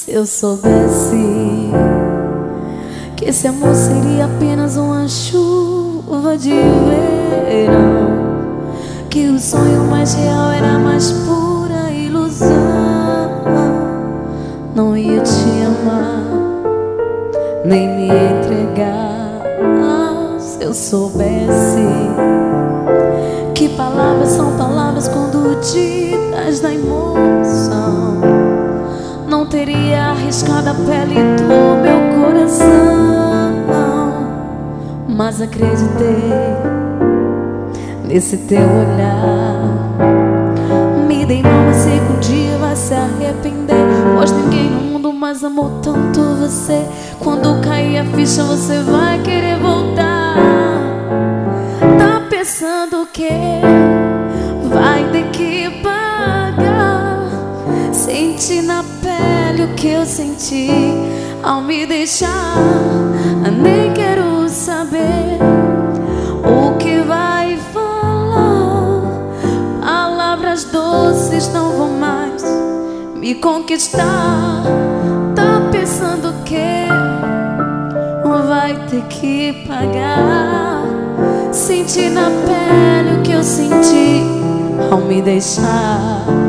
Se eu soubesse que esse amor seria apenas uma chuva de verão, que o sonho mais real era a mais pura ilusão, não ia te amar, nem me entregar. Se eu soubesse que palavras são palavras quando ditas da emoção, não teria arriscado a pele do meu coração. Mas acreditei nesse teu olhar. Me dei mal, mas sei que um dia vai se arrepender, pois ninguém no mundo mais amou tanto você. Quando cair a ficha você vai querer voltar. Tá pensando que vai ter que pagar? Senti na pele o que eu senti ao me deixar. Nem quero saber o que vai falar. Palavras doces não vão mais me conquistar. Tá pensando que vai ter que pagar? Senti na pele o que eu senti ao me deixar.